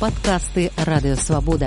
Падкасты Радыёвабода.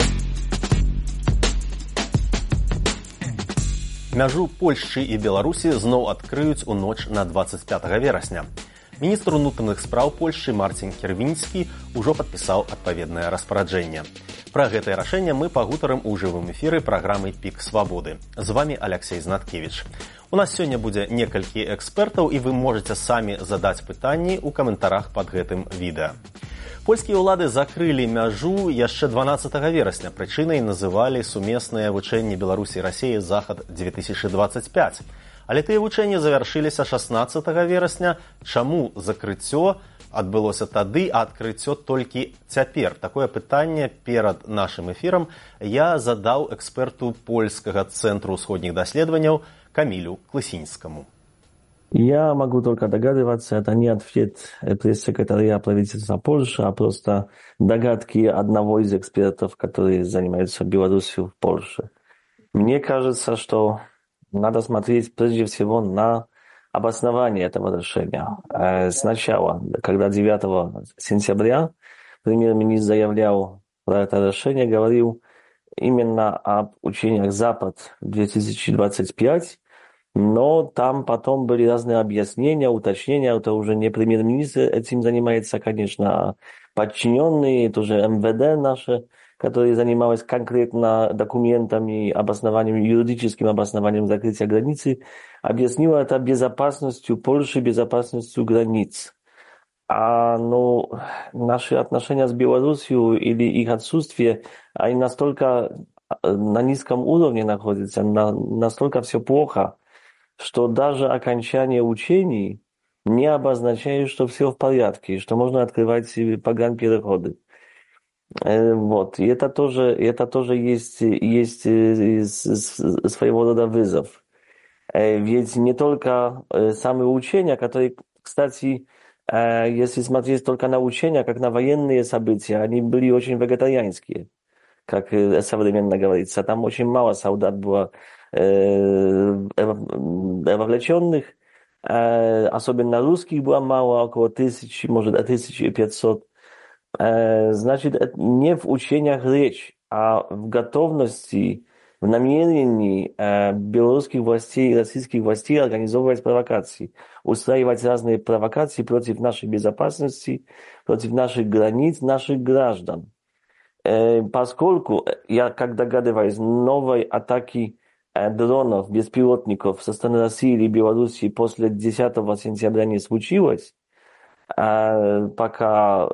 Мяжу Польшчы і Беларусі зноў адкрыюць у ноч на 25 верасня. Міністр унутраных спраў Польшчы Марцін Кірвінскі ўжо падпісаў адпаведнае распараджэнне. Пра гэтае рашэнне мы пагутарым у жывым эфіры праграмы «Пік свабоды». З вамі Аляксей Знаткевіч. У нас сёння будзе некалькі экспертаў, і вы можаце самі задаць пытанні ў каментарах пад гэтым відэа. Польскія ўлады закрылі мяжу яшчэ 12 верасня. Прычынай называлі сумесныя вучэнні Беларусі і Расіі «Захад-2025». Але тыя вучэнні завяршыліся 16 верасня. Чаму закрыццё адбылося тады, а адкрыццё толькі цяпер? Такое пытанне перад нашым эфірам я задаў эксперту Польскага цэнтру ўсходніх даследаванняў Камілю Клысінскаму. Я могу только догадываться, это не ответ пресс-секретаря правительства Польши, а просто догадки одного из экспертов, которые занимаются Беларусью в Польше. Мне кажется, что надо смотреть прежде всего на обоснование этого решения. Сначала, когда 9 сентября премьер-министр заявлял про это решение, говорил именно об учениях «Запад-2025», но там потом были разные объяснения, уточнения. Это уже не премьер-министр этим занимается, конечно, а подчиненные, тоже МВД наше, которые занимались конкретно документами, обоснованием, юридическим обоснованием закрытия границы, объяснило это безопасностью Польши, безопасностью границ. А наши отношения с Беларусью или их отсутствие, они настолько на низком уровне находятся, настолько все плохо, что даже окончание учений не обозначает, что все в порядке, что можно открывать погранпереходы. Вот. И это тоже есть своего рода вызов. Ведь не только самые учения, которые, кстати, если смотреть только на учения, как на военные события, они были очень вегетарианские, как современно говорится. Там очень мало солдат было вовлеченных, особенно русских было мало, около 1000, может, 1500. Значит, не в учениях речь, а в готовности, в намерении белорусских властей и российских властей организовывать провокации, устраивать разные провокации против нашей безопасности, против наших границ, наших граждан. Поскольку, я как догадываюсь, новой атаки дронов, беспилотников со стороны России или Белоруссии после 10 сентября не случилось, пока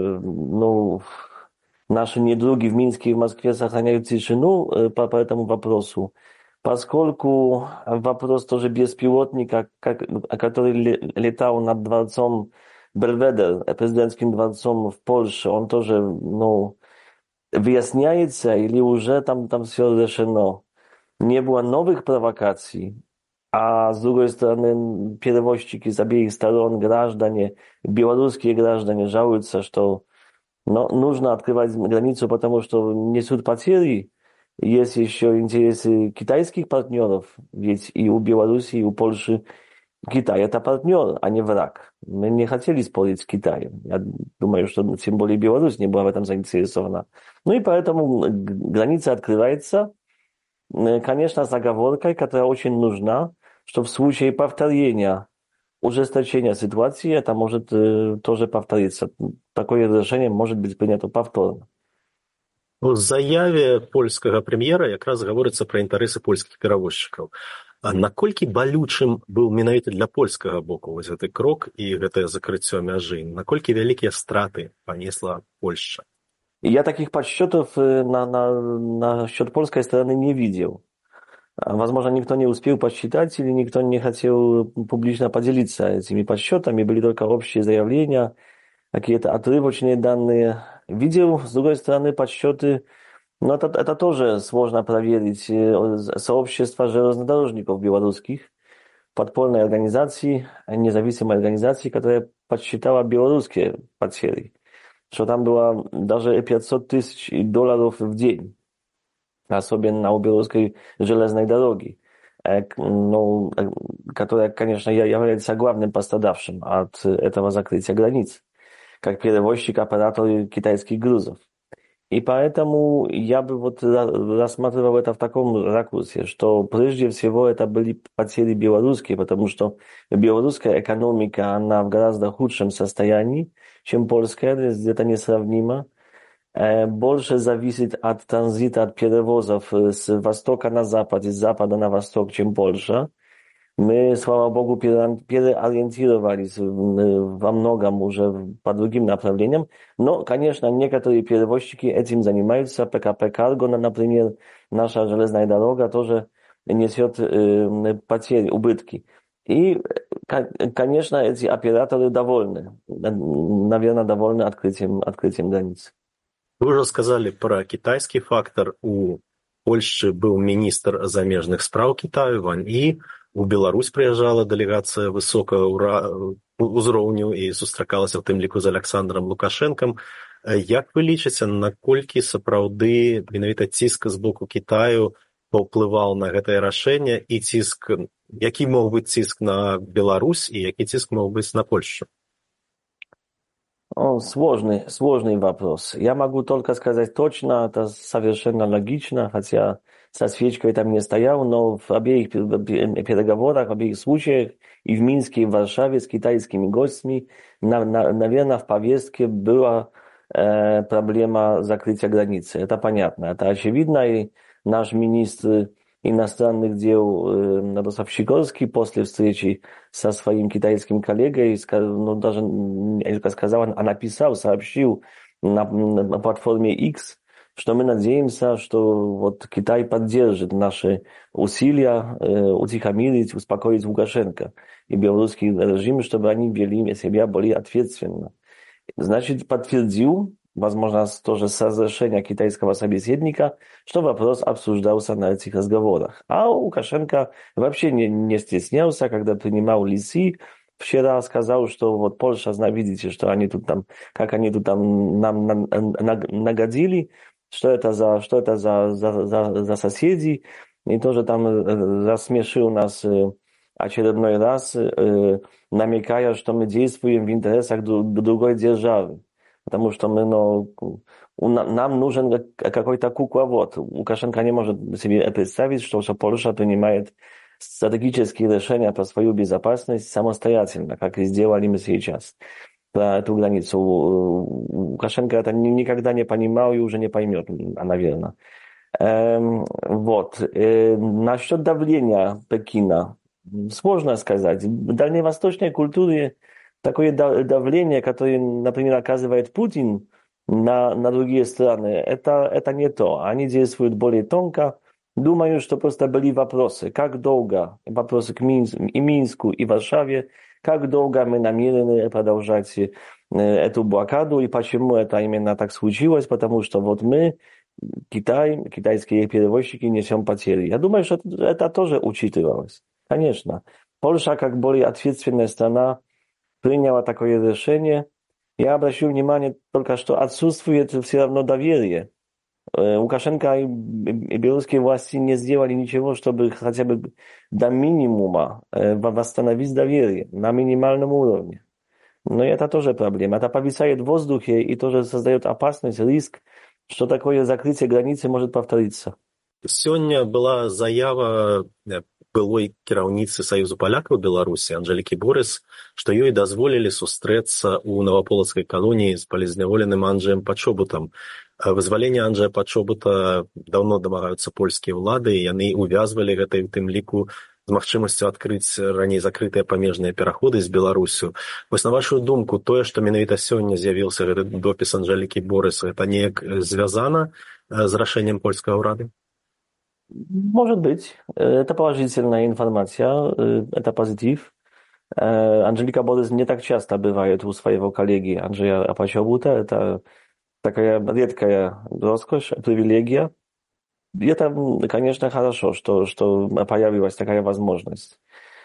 наши недруги в Минске и в Москве сохраняют тишину по этому вопросу, поскольку вопрос тоже беспилотника, который летал над дворцом Бельведер, президентским дворцом в Польше, он тоже выясняется или уже там все решено. Не было новых провокаций, а с другой стороны перевозчики с обеих сторон, граждане, белорусские граждане жалуются, что нужно открывать границу, потому что несут потери. Есть еще интересы китайских партнеров, ведь и у Беларуси, и у Польши Китай это партнер, а не враг. Мы не хотели спорить с Китаем. Я думаю, что тем более Беларусь не была в этом заинтересована. И поэтому граница открывается, конечно, с оговоркой, которая очень нужна, что в случае повторения, ужесточения ситуации, это может тоже повториться. Такое решение может быть принято повторно. У заяве польскага прэм'ера якраз гаворыцца пра інтарэсы польскіх перавозчыкаў. А наколькі балючым быў менавіта для польскага боку вось гэты крок і гэтае закрыццё мяжы? Наколькі вялікія страты панесла Польшча? Я таких подсчетов на счет польской стороны не видел. Возможно, никто не успел подсчитать или никто не хотел публично поделиться этими подсчетами. Были только общие заявления, какие-то отрывочные данные. Видел, с другой стороны, подсчеты, но это тоже сложно проверить. Сообщество железнодорожников белорусских, подпольной организации, независимой организации, которая подсчитала белорусские потери, что там было даже $500 тысяч в день, особенно у белорусской железной дороги, которая, конечно, является главным пострадавшим от этого закрытия границ, как перевозчик, оператор китайских грузов. И поэтому я бы вот рассматривал это в таком ракурсе, что прежде всего это были потери белорусские, потому что белорусская экономика, она в гораздо худшем состоянии, чем польская, где-то несравнимо. Больше зависит от транзита, от перевозов с востока на запад, из запада на восток, чем Польша. Мы, слава богу, переориентировались во многом уже по другим направлениям. Но, конечно, некоторые перевозчики этим занимаются. ПКП Карго, например, наша железная дорога тоже несет потери, убытки. И, конечно, эти операторы довольны. Наверное, довольны открытием границ. Вы уже сказали про китайский фактор. У Польши был министр замежных спраў Китаю Ван І. У Беларусь прыязджала дэлегацыя высокага ўзроўню і сустракалася ў тым ліку з Александром Лукашэнкам. Як вы лічыце, наколькі сапраўды менавіта ціск з боку Китаю паўплываў на гэтае рашэнне і які мог быць ціск на Беларусь і які ціск мог быць на Польшу? Сложный вопрос. Я могу только сказать точно, это совершенно логично, хотя со свечкой там не стоял, но в обеих переговорах, в обеих случаях, и в Минске, и в Варшаве с китайскими гостями, наверное, в повестке была проблема закрытия границы. Это понятно, это очевидно, и наш министр иностранных дел Радослав Сикорский после встречи со своим китайским коллегой, ну, даже не сказал, а написал, сообщил на платформе X, что мы надеемся, что вот Китай поддержит наши усилия утихомирить, успокоить Лукашенко и белорусский режим, чтобы они вели себя более ответственно. Значит, подтвердил, возможно, тоже с разрешения китайского собеседника, что вопрос обсуждался на этих разговорах. А Лукашенко вообще не стеснялся, когда принимал Лиси. Вчера сказал, что вот Польша, видите, что они тут там, как они тут там нам нагодили, что это за соседи, и тоже там рассмешил нас очередной раз, намекая, что мы действуем в интересах другой державы. Потому что нам нужен какой-то кукловод. Лукашенко не может себе представить, что Польша принимает стратегические решения про свою безопасность самостоятельно, как и сделали мы сейчас. Про эту границу Лукашенко это никогда не понимал и уже не поймет, наверное. Вот. Насчет давления Пекина. Сложно сказать. В дальневосточной культуре такое давление, которое, например, оказывает Путин на другие страны, это не то. Они действуют более тонко. Думаю, что просто были вопросы, как долго, вопросы к Минску и Варшаве, как долго мы намерены продолжать эту блокаду и почему это именно так случилось, потому что вот мы, Китай, китайские перевозчики, несем потери. Я думаю, что это тоже учитывалось. Конечно. Польша, как более ответственная страна, приняла такое решение. Я обращу внимание только, что отсутствует все равно доверие. Лукашенко и белорусские власти не сделали ничего, чтобы хотя бы до минимума восстановить доверие на минимальном уровне. Но это тоже проблема. Это повисает в воздухе и тоже создает опасность, риск, что такое закрытие границы может повториться. Сегодня была заява былой кіраўніцы Саюзу палякаў Беларусі Анжэлікі Борыс, што ёй дазволілі сустрэцца ў наваполацкай калоніі з палізняволеным Анджэем Пачобутам. Вызваленне Анджэя Пачобута даўно дамагаюцца польскія ўлады, і яны увязвалі гэта ў тым ліку з магчымасцю адкрыць раней закрытыя памежныя пераходы з Беларусю. Вось на вашу думку, тое, што менавіта сёння з'явіўся гэты допіс Анжэлікі Борыс, гэта неяк звязана з рашэннем польскага ўрада? Может быть. Это положительная информация, это позитив. Анжелика Борис не так часто бывает у своего коллеги Анджея Пачобута. Это такая редкая роскошь, привилегия. И это, конечно, хорошо, что появилась такая возможность.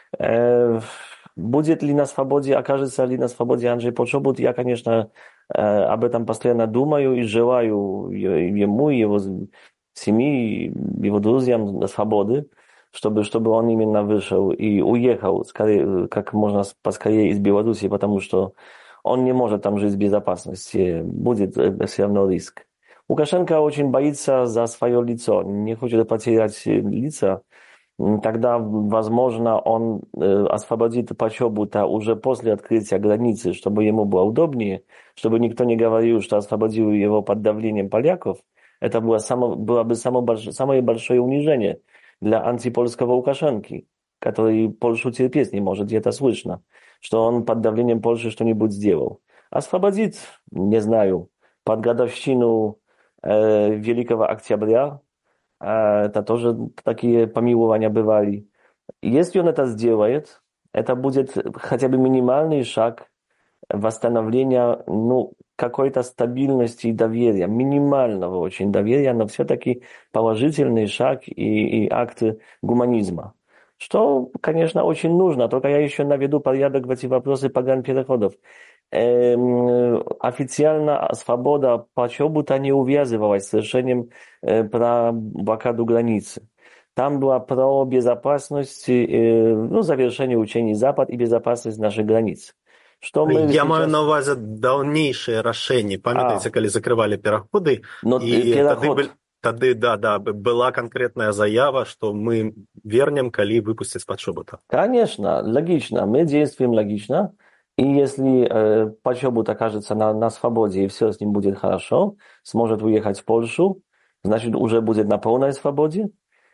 Будет ли на свободе, окажется ли на свободе Анджей Пачобут, я, конечно, об этом постоянно думаю и желаю ему, его семьи, его друзьям свободы, чтобы он именно вышел и уехал скорее, как можно поскорее из Беларуси, потому что он не может там жить в безопасности, будет все равно риск. Лукашенко очень боится за свое лицо, не хочет потерять лица. Тогда, возможно, он освободит Почобута уже после открытия границы, чтобы ему было удобнее, чтобы никто не говорил, что освободил его под давлением поляков. Это было бы самое большое унижение для антипольского Лукашенки, который Польшу терпеть не может, и это слышно, что он под давлением Польши что-нибудь сделал. Освободит, не знаю, под годовщину Великого Октября. Это тоже такие помилования бывали. Если он это сделает, это будет хотя бы минимальный шаг восстановления какой-то стабильности и доверия, минимального очень доверия, но все-таки положительный шаг и акт гуманизма. Что, конечно, очень нужно, только я еще наведу порядок в эти вопросы погранпереходов. Официально свобода Почобута не увязывалась с решением про блокаду границы. Там была про безопасность, завершение учений Запад и безопасность наших границ. Что мы я маю на увазе даўнейшыя рашэнні. Памятаеце, калі закрывалі пераходы, і тады была конкретная заява, что мы вернем, калі выпустить Почобута. Конечно, логично. Мы действуем логично. И если Почобут окажется на свободе и все с ним будет хорошо, сможет уехать в Польшу, значит, уже будет на полной свободе,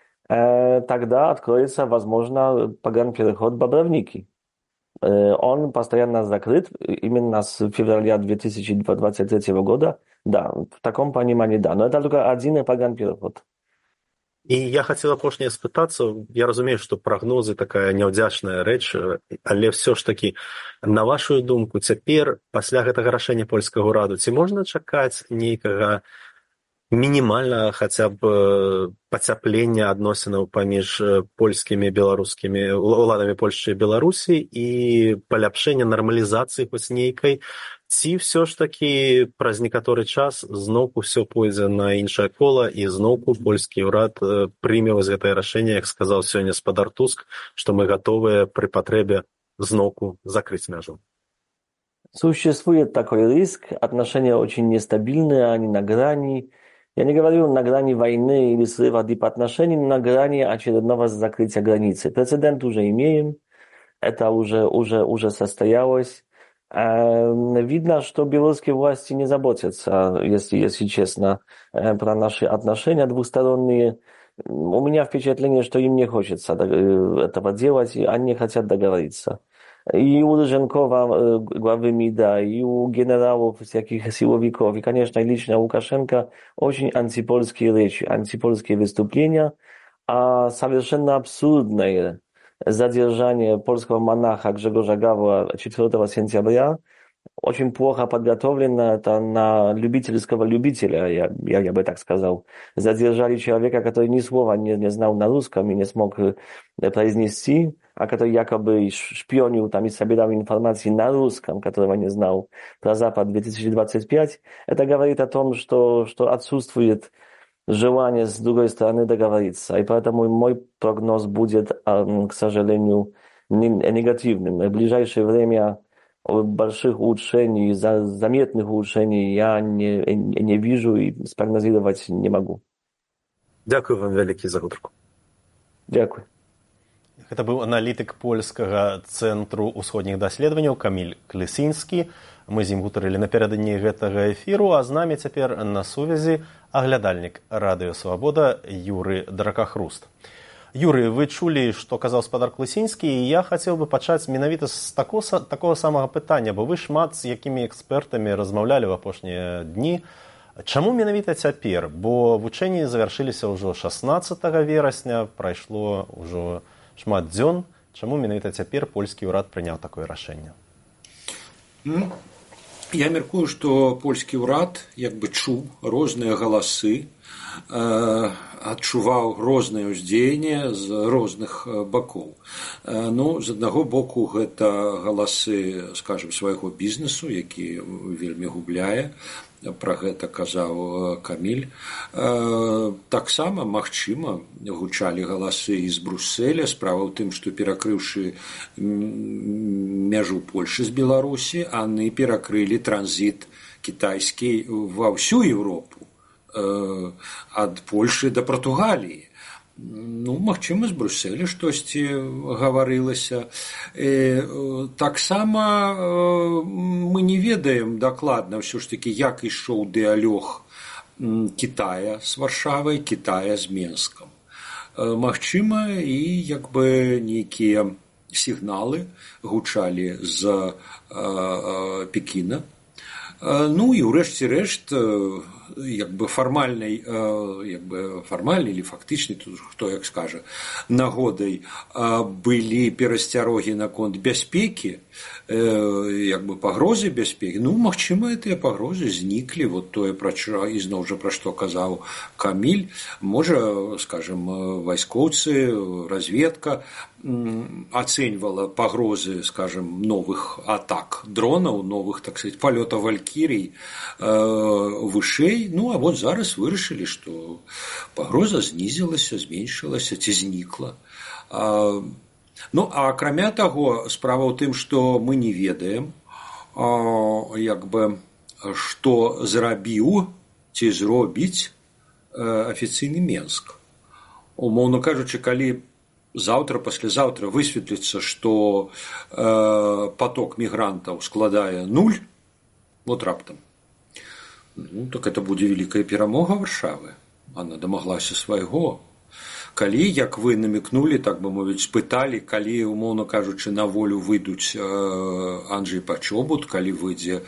тогда откроется, возможно, погранпереход Бобровники. Он постоянно закрыт именно с февраля 2023 года. Да, в таком понимании, да. Но это только один погранпереход. І я хацела апошняе спытацца, я разумею, што прагнозы такая няўдзячная рэч, але ўсё ж такі, на вашу думку, цяпер, пасля гэтага рашэння польскага ўраду, ці можна чакаць нейкага мінімальнага хаця б пацяплення адносінаў паміж польскімі і беларускімі уладамі Польшчы і Беларусі і паляпшэння нармалізацыі хоць нейкай, ці ўсё ж такі праз некаторы час зноўку ўсё пойдзе на іншае кола і зноўку польскі ўрад прыме вось гэтае рашэнне, як сказаў сёння спадар Туск, што мы гатовыя пры патрэбе зноўку закрыць мяжу. Существует такой риск, отношения очень нестабильные, они на грани. Я не говорю на грани войны или срыва дипотношений, но на грани очередного закрытия границы. Прецедент уже имеем, это уже состоялось. Видно, что белорусские власти не заботятся, если честно, про наши отношения двусторонние. У меня впечатление, что им не хочется этого делать, и они хотят договориться. И у Рыженкова, главы МИДа, и у генералов, всяких силовиков, и, конечно, лично Лукашенко очень антипольские речи, антипольские выступления, а совершенно абсурдное задержание польского монаха Grzegorza Gawła 4 сентября, очень плохо подготовлено, это на любительского любителя, я бы так сказал. Задержали человека, который ни слова не знал на русском и не смог произнести, а который якобы шпионил там и собирал информации на русском, которого не знал, про Запад 2025. Это говорит о том, что отсутствует желание с другой стороны договориться. И поэтому мой прогноз будет, к сожалению, негативным. В ближайшее время больших улучшений, заметных улучшений я не вижу и спрогнозировать не могу. Дякую вам вялікі за гутарку. Дякую. Гэта быў аналітык польскага цэнтру ўсходніх даследаванняў Каміль Клісінскі. Мы з ім гутарылі напярэдадні гэтага эфіру, а з намі цяпер на сувязі аглядальнік Радыё Свабода Юры Дракахруст. Юрый, вы чулі, што казаў спадар Клісінскі, і я хацеў бы пачаць менавіта з такога самага пытання, бо вы шмат з якімі экспертамі размаўлялі ў апошнія дні. Чаму менавіта цяпер? Бо вучэнні завяршыліся ўжо 16 верасня, прайшло ўжо шмат дзён. Чаму менавіта цяпер польскі ўрад прыняў такое рашэнне? Я мяркую, што польскі ўрад як бы чуў розныя галасы, адчуваў розныя ўздзеянні з розных бакоў. З аднаго боку гэта галасы, скажем, свайго бізнесу, які вельмі губляе, пра гэта казаў Каміль. Таксама, магчыма, гучалі галасы з Брусселя. Справа ў тым, што перакрыўшы мяжу Польшы з Беларусі, яны перакрылі транзіт кітайскі ва ўсю Еўропу ад Польшы да Партугаліі. Ну, магчыма, з Брюсселя штосьці гаварылася. Таксама мы не ведаем дакладна ўсё ж такі, як ішоў дыялог Кітая з Варшавай, Кітая з Менскам. Магчыма, і як бы нейкія сігналы гучалі з Пекіна. Ну і ўрэшце рэшт, як бы фармальнай или фактычнай, тут хто як скажа, нагодай былі перасцярогі наконт бяспекі, як бы пагрозы бяспекі. Ну, магчыма, гэтыя пагрозы зніклі, вот тое, ізноў жа пра што казаў Каміль. Можа, скажем, вайскоўцы, разведка ацэньвала пагрозы, скажем, новых атак дронаў, новых, так сказать, палётаў валькірій вышэй. Ну, а вот зараз вырашылі, што пагроза знізілася, зменшылася ці знікла. Ну, а акрамя таго, справа ў тым, што мы не ведаем, як бы, што зрабіў ці зробіць афіцыйны Менск. Умоўна кажучы, калі заўтра, паслязаўтра высветліцца, што поток мігрантаў складае 0, вот раптам, ну, так это будзе вялікая перамога Варшавы. Она дамаглася свайго. Калі, як вы намекнули, так бы мовіць, спыталі, калі, умоўна кажучы, на волю выйдуць Анджэй Пачобут, калі выйдзе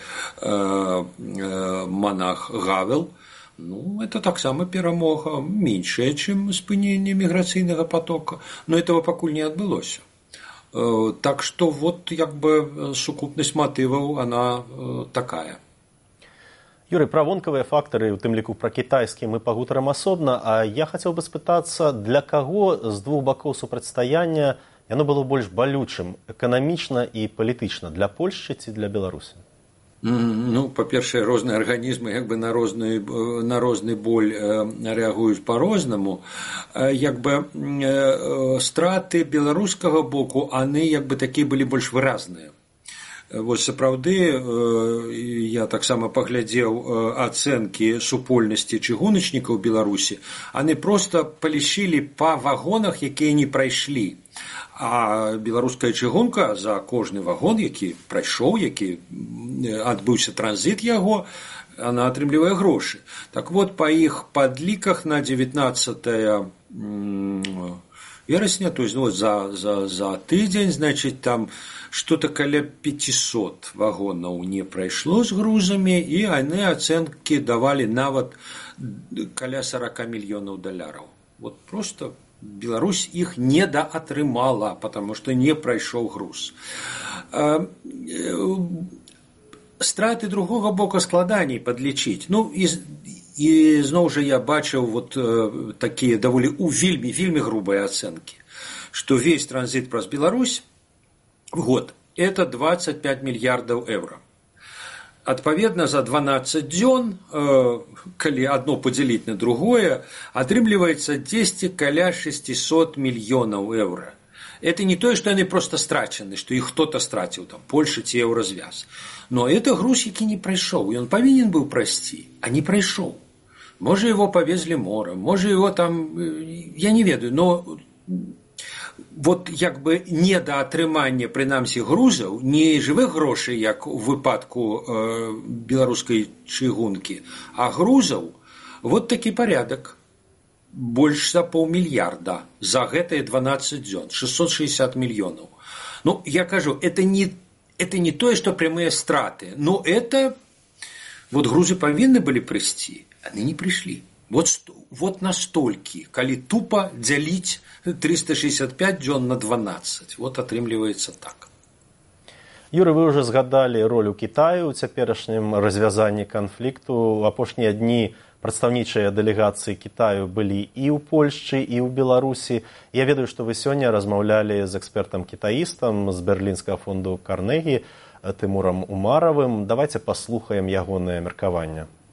монах Гавел, ну, это таксама перамога меншая, чым спыненне міграцыйнага потока, но этого пакуль не адбылося. Так што вот, як бы, сукупнасць матываў, она такая. Юрый, пра вонкавыя фактары, у тым ліку пра кітайскі, мы пагутарым асобна, а я хацеў бы спытацца, для каго з двух бакоў супрацьстаяння яно было больш балючым, эканамічна і палітычна, для Польшчы ці для Беларусі? Ну, па-першае, розныя арганізмы як бы на розны боль рэагуюць па-рознаму. Як бы страты беларускага боку, яны як бы такія былі больш выразныя. Вось сапраўды я таксама паглядзеў ацэнкі супольнасці чыгуначнікаў Беларусі. Яны проста палічылі па вагонах, якія не прайшлі. А беларуская чыгунка за кожны вагон, які прайшоў, які адбыўся транзіт яго, она атрымлівае грошы. Так вот, па іх падліках на 19 верасня, то есть вот за тыдзень, значит, там что-то каля 500 вагонаў не прайшло з грузамі, і яны ацэнкі давалі нават каля 40 мільёнаў даляраў. Вот просто Беларусь іх недаатрымала, потому что не прайшоў груз. Страты другога бока складаней падлічыць. Ну, і зноў жа я бачыў вот такія даволі вельмі грубыя ацэнкі, што весь транзит праз Беларусь в год это 25 мільярдаў еўра. Адпаведна, за 12 дзён, калі адно падзяліць на другое, атрымліваецца 10 каля 600 мільёнаў еўра. Это не тое, што яны просто страчаны, што іх хто-то страціў, там, Польша ці еўразвяз. Но это груз, які не прайшоў, і ён павінен быў прайсці, а не прайшоў. Можа, его павезлі морем, можа, его там, я не ведаю, но вот як бы недаатрыманне, прынамсі, грузаў, не жывых грошай, як у выпадку беларускай чыгункі, а грузаў, вот такі парядак. Больш за паўмільярда за гэтыя 12 дзён, 660 мільёнаў. Ну, я кажу, это не тое, што прямыя страты, но это, вот грузы павінны былі прыйсці, яны не прыйшлі. Вот настолькі, калі тупо дзяліць 365 дзён на 12. Вот атрымліваецца так. Юрый, вы ўжо згадалі ролю Кітаю ў цяперашнім развязанні канфлікту. У апошнія дні прадстаўнічыя дэлегацыі Кітаю былі і ў Польшчы, і ў Беларусі. Я ведаю, што вы сёння размаўлялі з экспертам-кітаістам з берлінскага фонду Карнегі Тымурам Умаравым. Давайце паслухаем ягонае меркаванне.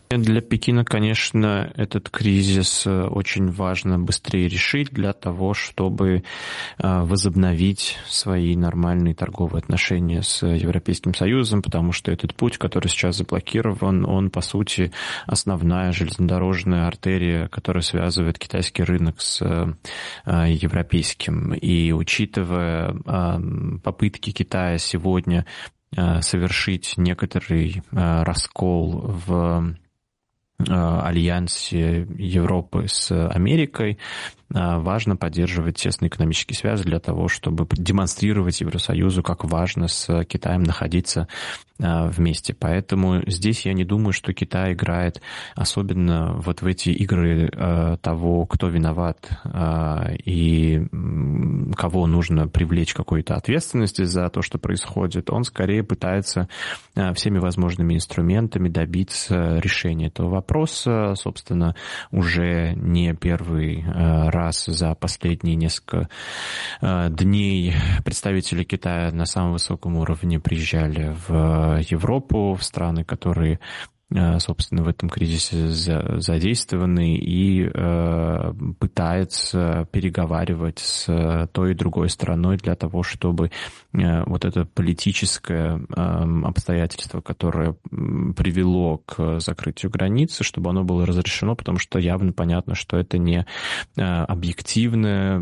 Для Пекина, конечно, этот кризис очень важно быстрее решить для того, чтобы возобновить свои нормальные торговые отношения с Европейским Союзом, потому что этот путь, который сейчас заблокирован, он, по сути, основная железнодорожная артерия, которая связывает китайский рынок с европейским. И учитывая попытки Китая сегодня совершить некоторый раскол в альянсе Европы с Америкой, важно поддерживать тесные экономические связи для того, чтобы демонстрировать Евросоюзу, как важно с Китаем находиться вместе. Поэтому здесь я не думаю, что Китай играет особенно вот в эти игры того, кто виноват и кого нужно привлечь к какой-то ответственности за то, что происходит. Он скорее пытается всеми возможными инструментами добиться решения этого вопроса. Собственно, уже не первый раз за последние несколько дней представители Китая на самом высоком уровне приезжали в Европу, в страны, которые, собственно, в этом кризисе задействованы, и пытается переговаривать с той и другой стороной для того, чтобы вот это политическое обстоятельство, которое привело к закрытию границы, чтобы оно было разрешено, потому что явно понятно, что это не объективная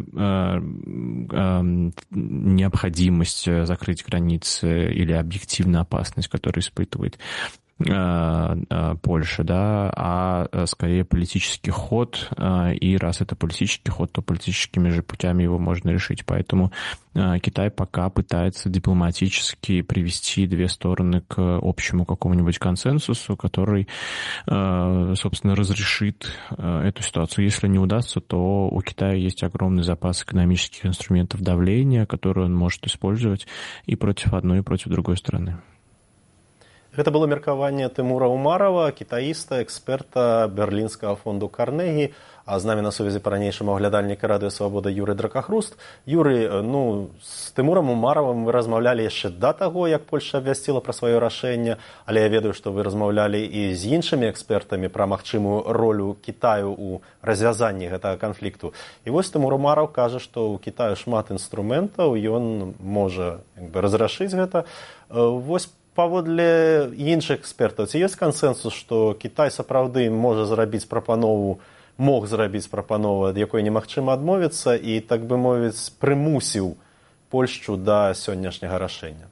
необходимость закрыть границы или объективная опасность, которую испытывает Польши, да, а скорее политический ход, и раз это политический ход, то политическими же путями его можно решить. Поэтому Китай пока пытается дипломатически привести две стороны к общему какому-нибудь консенсусу, который, собственно, разрешит эту ситуацию. Если не удастся, то у Китая есть огромный запас экономических инструментов давления, которые он может использовать и против одной, и против другой стороны. Гэта было меркаванне Тымура Умарова, кітаіста, эксперта берлінскага фонду Карнегі, а з намі на сувязі па-ранейшаму аглядальніка Радыё Свабода Юрый Дракахруст. Юрый, з Тымурам Умаровым вы размаўлялі яшчэ да таго, як Польша абвясціла пра сваё рашэнне, але я ведаю, што вы размаўлялі і з іншымі экспертамі пра магчымую ролю Кітаю ў развязанні гэтага канфлікту. І вось Тымур Умаров кажа, што ў Кітаю шмат інструментаў, ён можа разрашыць гэта. Вось паводле іншых экспертаў, ці ёсць кансэнсус, што Кітай сапраўды мог зрабіць прапанову, ад якой немагчыма адмовіцца і, так бы мовіць, прымусіў Польшчу да сённяшняга рашэння?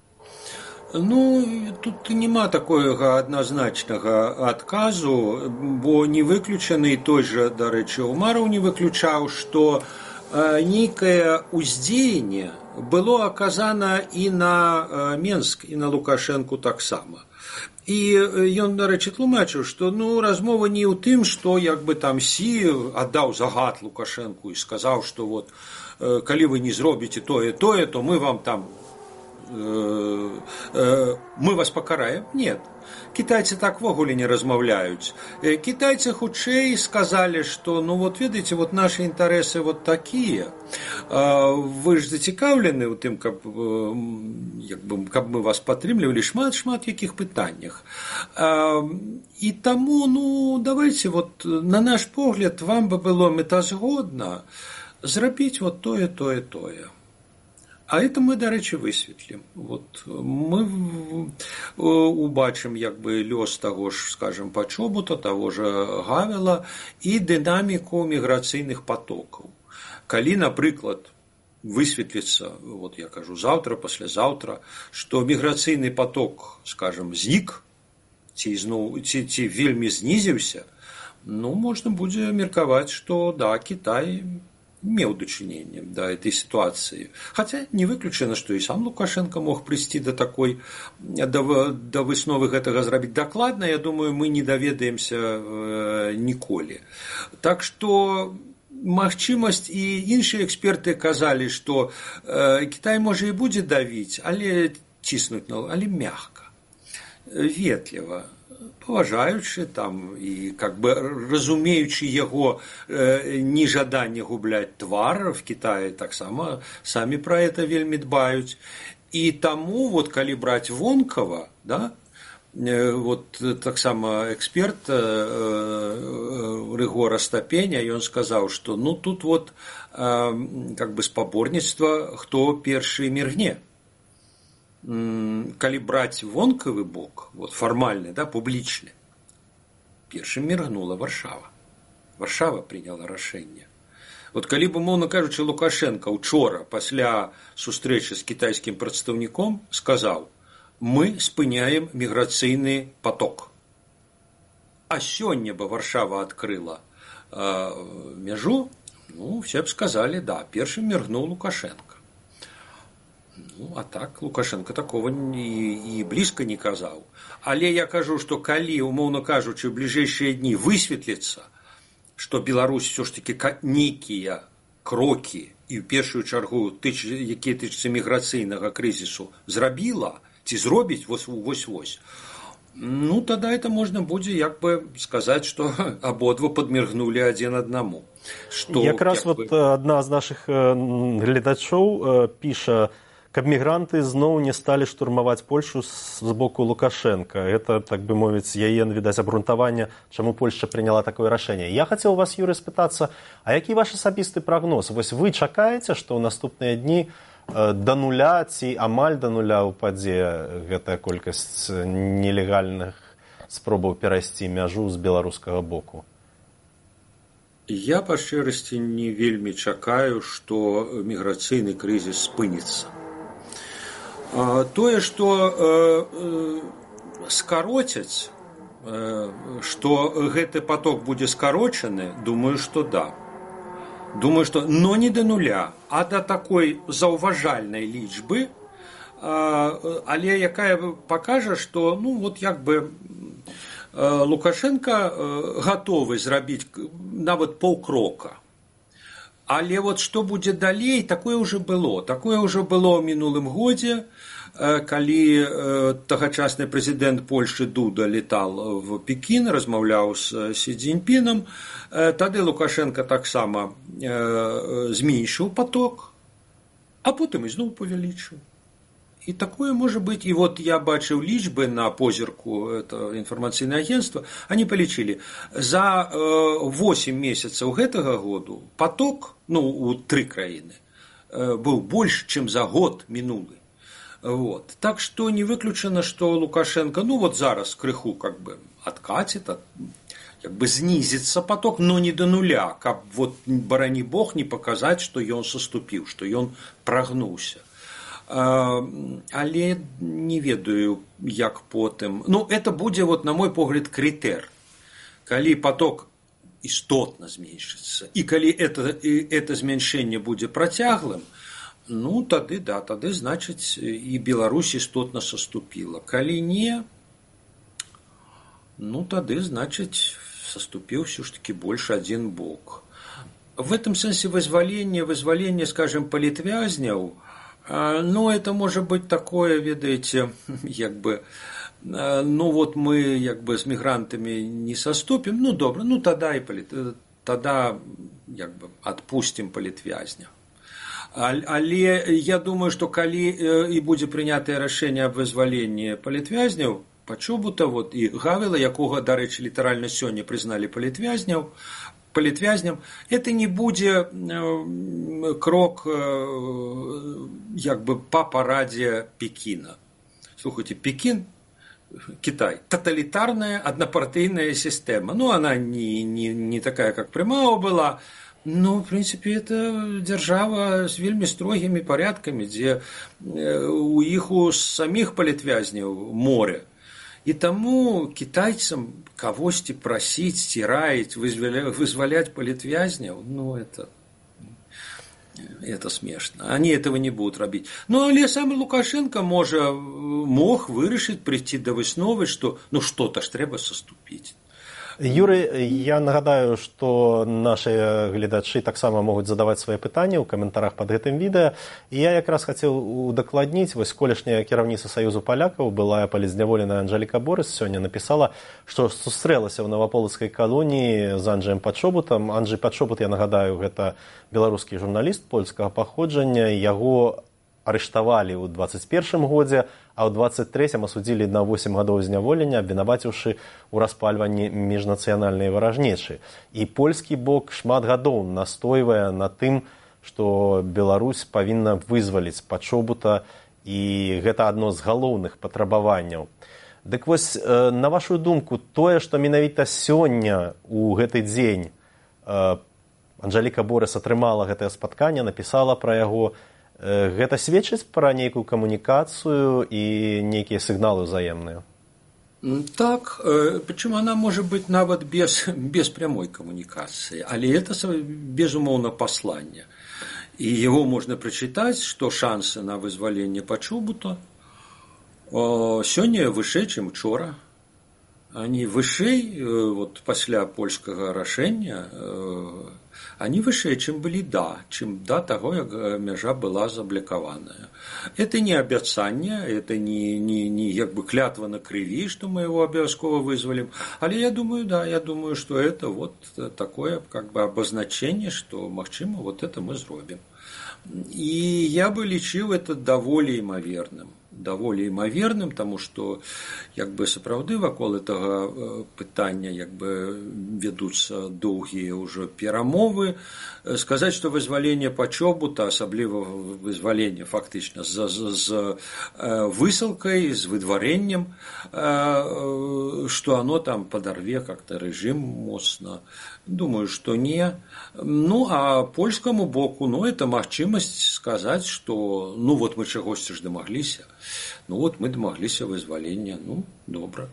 Тут няма такога адназначнага адказу, бо не выключаны, той жа, дарэчы, Умараў не выключаў, што нейкае ўздзеянне было аказана і на Менск, і на Лукашэнку таксама. І ён, дарэчы, тлумачыў, што размова не ў тым, што як бы там Сі аддаў загад Лукашэнку і сказаў, што вот калі вы не зробіце тое, то мы вам там мы вас пакараем. Нет. Китайцы так вогуле не размаўляюць. Китайцы хутчэй сказалі, што ведаеце, нашы інтарэсы такія. Вы ж зацікаўлены ў тым, каб мы вас падтрымлівалі шмат якіх пытаннях. І таму, давайте, на наш погляд, вам бы было мэтазгодна зрабіць тое. А это мы, дарэчы, высветлім. Мы убачым лёс таго ж, скажем, Пачобута, таго ж Гавела і дынаміку міграцыйных потокаў. Калі, напрыклад, высветліцца, я кажу, заўтра, паслязаўтра, што міграцыйны поток, скажем, знік, ці вельмі знізіўся, можна будзе меркаваць, што да, Кітай меў дачыненне да этой ситуации. Хотя не выключана, што і сам Лукашенко мог прыйсці да такой, да высновы гэтага зрабіць. Дакладна, я думаю, мы не даведаемся ніколі. Так што магчымасць, і іншыя эксперты казалі, што Кітай можа і будзе давіць, але ціснуць, але мякка, ветліва, паважаючы там і разумеючы яго нежаданне губляць твар. В Китае таксама самі пра гэта вельмі дбаюць. І таму, калі браць вонкава, да, вот таксама эксперт Рыгор Астапеня, ён сказаў, што ну тут вот как бы спаборніцтва, хто першы міргне. Калі браць вонкавы бок, вот фармальны, да, публічны, першым міргнула Варшава. Варшава прыняла рашэнне. Вот калі б, умоўна кажучы, Лукашенко учора пасля сустрэчы з кітайскім прадстаўніком сказаў: мы спыняем міграцыйны поток. А сёння бы Варшава адкрыла мяжу, ну, все б сказалі, да, першым міргнуў Лукашенко. Ну, а так Лукашенко такого і блізка не казаў. Але я кажу, што калі, умоўна кажучы, у бліжэйшыя дні высветліцца, што Беларусь все ж таки нейкія крокі і ў першую чаргу, якія тычацца міграцыйнага крызісу, зрабіла, ці зробіць вось-вось, ну, тогда это можно будзе як бы сказаць, што абодва падміргнулі адзін аднаму. Якраз вот адна з нашых гледачоў піша, каб мігранты зноў не сталі штурмаваць Польшу з боку Лукашенко. Это, так бы мовіць, яе, відаць, абрунтаванне, чаму Польша прыняла такое рашэнне. Я хацеў вас, Юрый, спытацца, а які ваш асабісты прагноз? Вось вы чакаеце, што ў наступныя дні да нуля ці амаль да нуля ўпадзе гэтая колькасць нелегальных спробаў перайсці мяжу з беларускага боку? Я па шчырасці не вельмі чакаю, што міграцыйны крызіс спыніцца. Тое, што скароцяць, што гэты поток будзе скарочаны, думаю, што да. Думаю, что, но не до нуля, а до такой заўважальнай лічбы, але якая пакажа, што, ну, вот як бы Лукашенко гатовы зрабіць нават паўкрока. Але вот што будзе далей, такое ўжо было. Такое ўжо было ў мінулым годзе, калі тагачасны прэзідэнт Польшчы Дуда летал в Пекін, размаўляў з Сі Цзіньпінам, тады Лукашенко таксама зменшыў поток, а потым ізноў павялічыў. І такое можа быць. І вот я бачыў лічбы на позірку, это інфармацыйнае агентства, они палічылі, за 8 месяцаў гэтага году поток, ну, у 3 краіны, быў больш, чым за год мінулы. Вот. Так что не выключено, что Лукашенко, ну вот зараз крыху как бы откатит, как бы снизится поток, но не до нуля, как вот, барани бог, не показать, что он соступил, что он прогнулся. Але не ведаю, як потым. Ну, это будзе, вот, на мой погляд, крытэр. Калі поток істотна зменшыцца, і калі это змяншэнне будзе працяглым, ну, тады, да, тады, значыць, і Беларусь істотна саступіла. Калі не, ну, тады, значыць, саступіў все ж таки больше один бок. В этом сэнсе вызваление, скажем, палітвязняў, ну, это может быть такое, ведаеце, як бы, ну, вот мы, як бы, с мигрантами не соступим, ну, добра, ну, тогда як бы, отпустим палітвязня. Але я думаю, што калі і будзе прынятае рашэнне аб вызваленні палітвязняў, Пачобута, вот, і Гавела, якога, дарэчы, літаральна сёння прызналі палітвязням, это не будзе крок як бы па парадзе Пекіна. Слухайте, Пекін, Китай, тоталитарная однопартийная система. Ну, она не такая, как Прымава была, но, в принципе, это держава с вельмі строгими порядками, где у іх у самих палітвязняў море. И тому китайцам кагосьці просить, стираить, вызволять палітвязняў, ну, это смешно. Они этого не будут робить. Ну, але сам Лукашенко мог вырашыць, прийти до высновы, что ну что-то ж трэба саступіць. Юрый, я нагадаю, што нашы гледачы таксама могуць задаваць свае пытанні ў каментарах пад гэтым відэа. І я якраз хацеў удакладніць, вось колішняя кіраўніца Саюзу палякаў, былая палізняволеная Анжэліка Борыс, сёння напісала, што сустрэлася ў наваполацкай калоніі з Анджэем Пачобутам. Анджэй Пачобут, я нагадаю, гэта беларускі журналіст польскага паходжання. Яго арыштавалі ў 21 годзе, а ў 23-м асудзілі на 8 гадоў зняволення, абвінаваціўшы ў распальванні міжнацыянальнай варажнечы. І польскі бок шмат гадоў настойвае на тым, што Беларусь павінна вызваліць Пачобута, і гэта адно з галоўных патрабаванняў. Дык вось, на вашу думку, тое, што менавіта сёння ў гэты дзень Анжэліка Борыс атрымала гэтае спатканне, напісала пра яго, гэта сведчыць пра нейкую камунікацыю і нейкія сігналы ўзаемныя? Так, причем она может быть нават без прямой коммуникации, але это безумоўно послание. И его можно прочитать, что шансы на вызволение Пачобута сёння вышэй, чым учора. Они вышэй, вот пасля польскага рашэння, они вышэй, чым былі чым да таго, як мяжа была заблокаваная. Это не абяцанне, это не як бы клятва на крыві, что мы его обовязково вызволим. Але я думаю, что это вот такое как бы обозначение, что, магчыма, вот это мы зробім. И я бы лічыў это даволі імаверным, тому что як бы сапраўды вакол гэтага пытання як бы вядуцца доўгія ўжо перамовы. Сказаць, што вызваленне Пачобута, асабліва вызваленне фактычна з высылкай, з выдварэннем, што оно там падарве как-то рэжым моцна, думаю, что не. Ну, а польскому боку, это магчымасць сказаць, што вот мы чагосьці ж дамагліся. Вот мы дамагліся вызвалення, добра.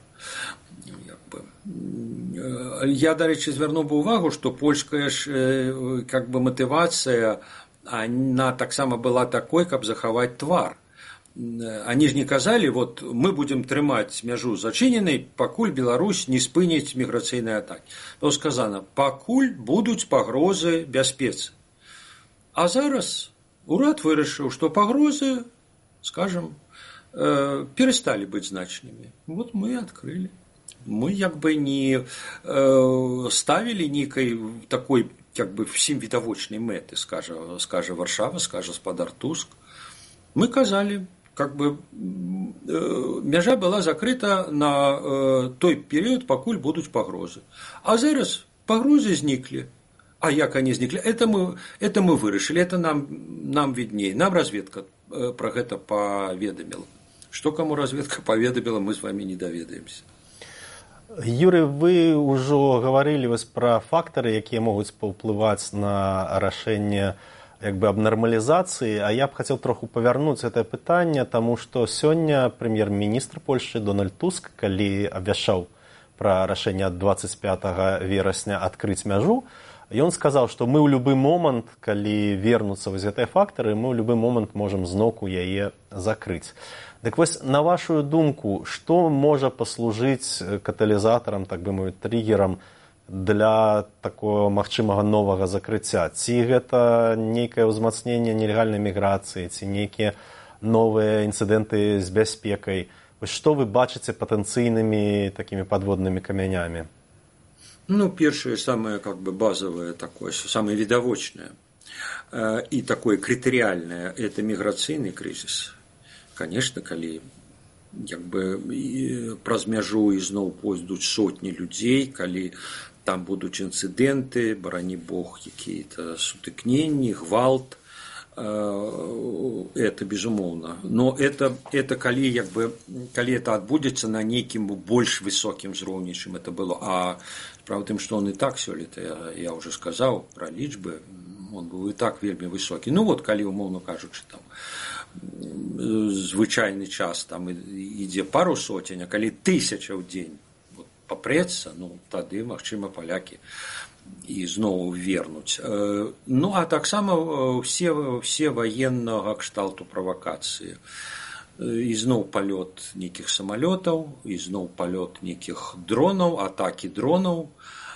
Я, дарэчы, звярнуў бы увагу, што польская ж как бы матывацыя, она таксама была такой, каб захаваць твар. Они ж не казалі, вот мы будем трымаць мяжу зачыненай, пакуль Беларусь не спыніць міграцыйныя атакі. То сказано, пакуль будуць пагрозы бяспецы. А зараз урад вырашыў, што пагрозы, скажем, перестали быть значными. Вот мы открыли. Мы як бы не ставили нейкай такой как бы всім відавочнай мэты, скажа Варшава, скажа спадар Туск. Мы казали, как бы мяжа была закрыта на той период, пакуль будуць пагрозы. А зараз пагрозы зніклі. А як они зніклі? Это мы вырашылі, это нам видней. Нам разведка про гэта паведаміла. Што каму разведка паведаміла, мы з вами не даведаемся. Юрий, вы ўжо гаварылі пра фактары, якія могуць паўплываць на рашэнне як бы аб нармалізацыі, а я б хацеў троху павярнуць гэтае пытанне, таму што сёння прэм'ер-міністр Польшчы Дональд Туск, калі абвяшчаў пра рашэнне ад 25 верасня адкрыць мяжу, ён сказаў, што мы ў любы момант, калі вернуцца гэтыя фактары, мы ў любы момант можам зноўку яе закрыць. Дык вось, на вашу думку, што можа паслужыць каталізатарам, так бы мовіць, триггерам для такого магчымага новага закрыцця? Ці гэта нейкае ўзмацненне нелегальнай міграцыі, ці нейкія новыя інцыдэнты з бяспекай? Вось што вы бачыце патэнцыйнымі такімі падводнымі камянямі? Першае, самое как бы базовое такое, самое видовочное и такое критериальное – это миграционный кризис. Конечно, калі як бы праз мяжу ізноў пойдуць сотні людзей, калі там будуць інцыдэнты, барані Бог, какие-то сутыкненні, гвалт, это безумоўна. Но это калі як бы калі это адбудзецца на нейкім больш высокім узроўні, чым это было. А справа тым, што он і так сёлета, я уже сказаў пра лічбы, он быў і так вельмі высокі. Вот калі умоўна кажучы там звычайны час там ідзе пару сотень, а калі 1000 ў дзень папрэцца, тады, магчыма, палякі ізноў вернуць. А таксама все военнага кшталту правакацыі. Ізноў палёт нейкіх самалётаў, ізноў палёт нейкіх дронаў, атакі дронаў.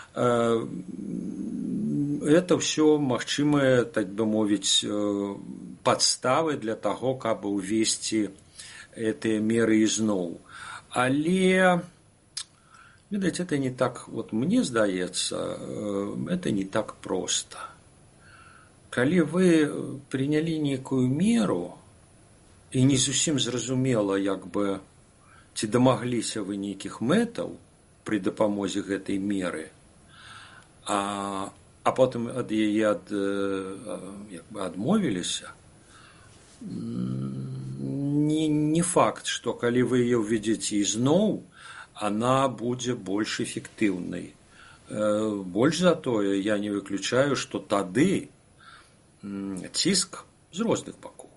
Это все магчымыя, так бы мовіць, подставы для того, каб увесці гэтыя меры ізноў. Але, видать, это не так, вот мне здаецца, это не так просто. Калі вы прынялі нейкую меру, і не зусім зразумела, як бы, ці дамагліся вы нейкіх мэтаў пры дапамозе гэтай меры, а потым ад яе адмовіліся, не факт, што калі вы яе ўведзеце ізноў, она будзе больш эфектыўнай. Больш за тое, я не выключаю, што тады ціск з розных бакоў,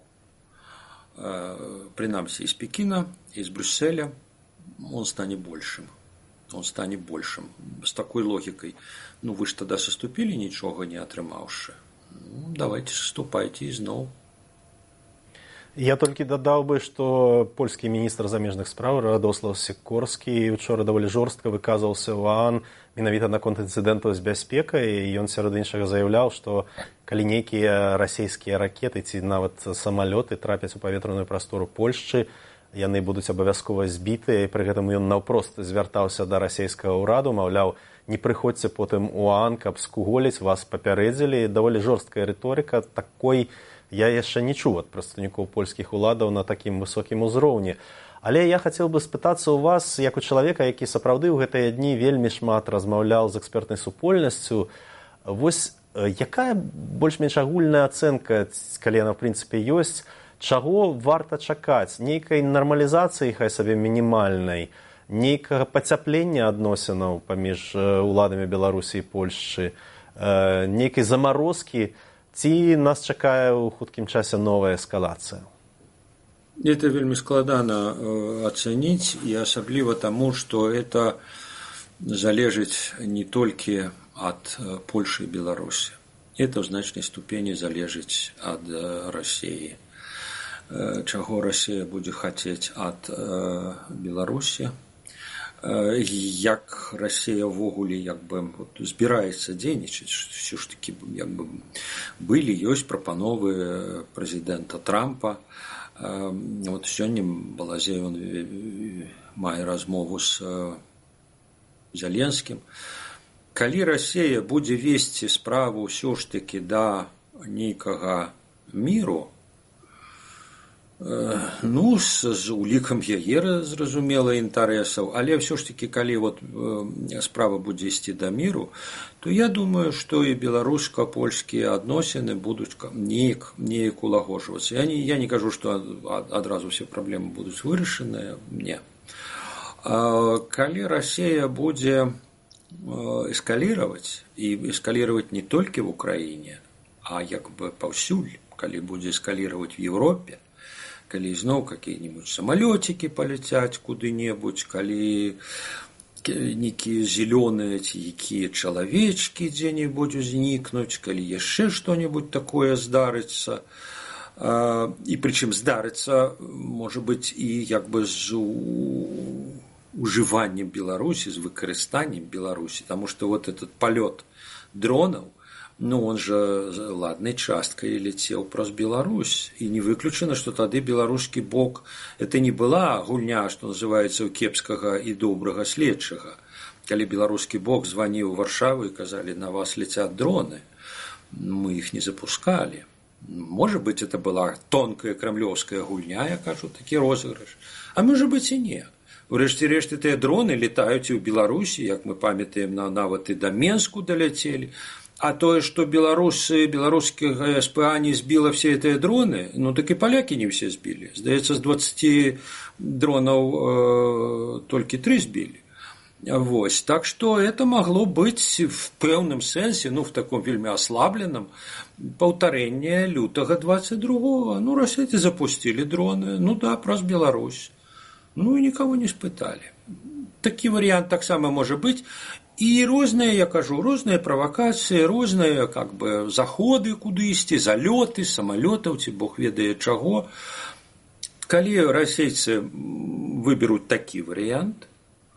прынамсі з Пекіна, і з Брюсселя, он стане большым. Он стане большым. З такой логікай. Ну, вы ж тада саступілі, нічога не атрымаўшы. Ну, давайте саступайце ізноў. Я толькі дадаў бы, што польскі міністр замежных спраў Радослаў Сікорскі учора даволі жорстка выказваўся ў ААН менавіта наконт інцыдэнтаў з бяспекай, і ён сярод іншага заяўляў, што калі нейкія расійскія ракеты ці нават самалёты трапяць у паветраную прастору Польшчы, яны будуць абавязкова збітыя, і пры гэтым ён наўпрост звяртаўся да расійскага ўраду, маўляў, не прыходзьце потым у ААН, каб скуголіць, вас папярэдзілі. Даволі жорсткая рыторыка, такой я яшчэ не чуў ад прадстаўнікоў польскіх уладаў на такім высокім узроўні. Але я хацеў бы спытацца ў вас, як у чалавека, які сапраўды ў гэтыя дні вельмі шмат размаўляў з экспертнай супольнасцю, вось якая больш-менш агульная ацэнка, калі яна в прынцыпе ёсць, чаго варта чакаць? Нейкай нармалізацыі, хай сабе мінімальнай, нейкага пацяплення адносінаў паміж уладамі Беларусі і Польшчы, нейкай замарозкі, ці нас чакае ў хуткім часе новая эскалацыя? Это вельмі складана ацаніць, і асабліва таму, што это залежыць не толькі ад Польшы і Беларусі. Это ў значнай ступені залежыць ад Расіі. Чаго Расія будзе хацець ад Беларусі, як Расія ўвогуле збіраецца дзейнічаць. Все ж таки былі, ёсць прапановы прэзідэнта Трампа. Вот сёння Балазе мае размову з Зеленскім. Калі Расія будзе весці справу ўсё ж таки да нейкага міру, ну, з улікам яе, зразумела, інтарэсаў, але ўсё ж таки, калі справа будзе ісці да міру, то я думаю, што і беларуска-польскія адносіны будуць неяк улагоджвацца. Я не кажу, што адразу ўсе праблемы будуць вырашаныя, не. Калі Расія будзе эскаліраваць, і эскаліраваць не толькі в Украіне, а паўсюль, калі будзе эскаліраваць в Европе, калі зноў какие-нибудь самолетики полетять куды-небудзь, калі нейкія зелёныя ці якія чалавечкі дзе-небудзь узнікнуць, калі яшчэ што-небудзь такое здарыцца, і прычым здарыцца, можа быць, і з ужываннем Беларусі, з выкарыстаннем Беларусі, таму што этот палёт дронаў, ну, он же ладной часткой летел праз Беларусь. И не выключено, что тады беларускі бок, это не была гульня, что называется, у кепскага и добрага следчага. Калі беларускі бок званіў у Варшаву и казали, на вас летят дроны, мы их не запускали. Может быть, это была тонкая кремлевская гульня, я кажу, такі розыгрыш. А может быть и не. Урэшце-рэшт, тыя дроны летаюць і ў Беларусі, як мы памятаем, нават і да Менску даляцелі. А тое, што беларускія СПА не збіла все гэтыя дроны, ну так і палякі не все збілі. Здаецца, з 20 дронаў толькі 3 збілі. Вось. Так што это магло быць в пэўным сэнсе, ну в таком вельмі аслабленым, паўтарэнне лютага 22-го. Ну, расейцы запустили дроны, ну да, праз Беларусь. Ну і нікого не спыталі. Такі варыянт таксама можа быць. І розныя, я кажу, розныя правакацыі, розныя заходы куды ісці, залёты самалётаў, ці бог ведае чаго. Калі расейцы выберуць такі варыянт,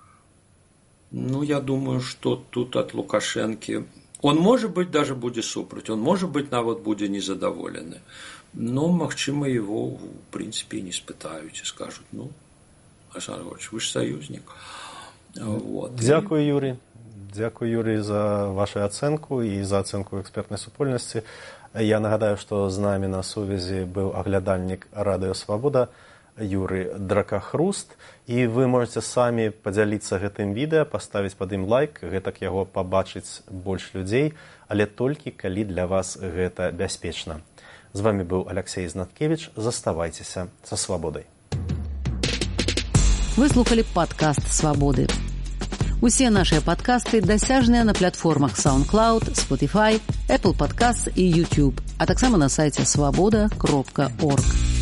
ну, я думаю, што тут ад Лукашэнкі, он, может быть, даже будзе супраць, он, может быть, нават будзе незадаволены. Но, магчыма, его, в прынцыпе, не спытаюць і скажуць, ну, Александр Григорьевич, вы ж саюзнік. Вот. Дзякуй, Юрий. Дзякуй, Юрий, за вашу ацэнку і за ацэнку экспертнай супольнасці. Я нагадаю, што з намі на сувязі быў аглядальнік Радыё Свабода Юрый Дракахруст, і вы можете самі падзяліцца гэтым відэа, паставіць пад ім лайк, гэтак яго пабачыць больш людзей, але толькі калі для вас гэта бяспечна. З вами быў Алексей Знаткевич. Заставайцеся са свабодай. Вы слухали падкаст «Свабоды». Усе нашыя падкасты дасяжныя на платформах SoundCloud, Spotify, Apple Podcasts і YouTube, а таксама на сайце swaboda.org.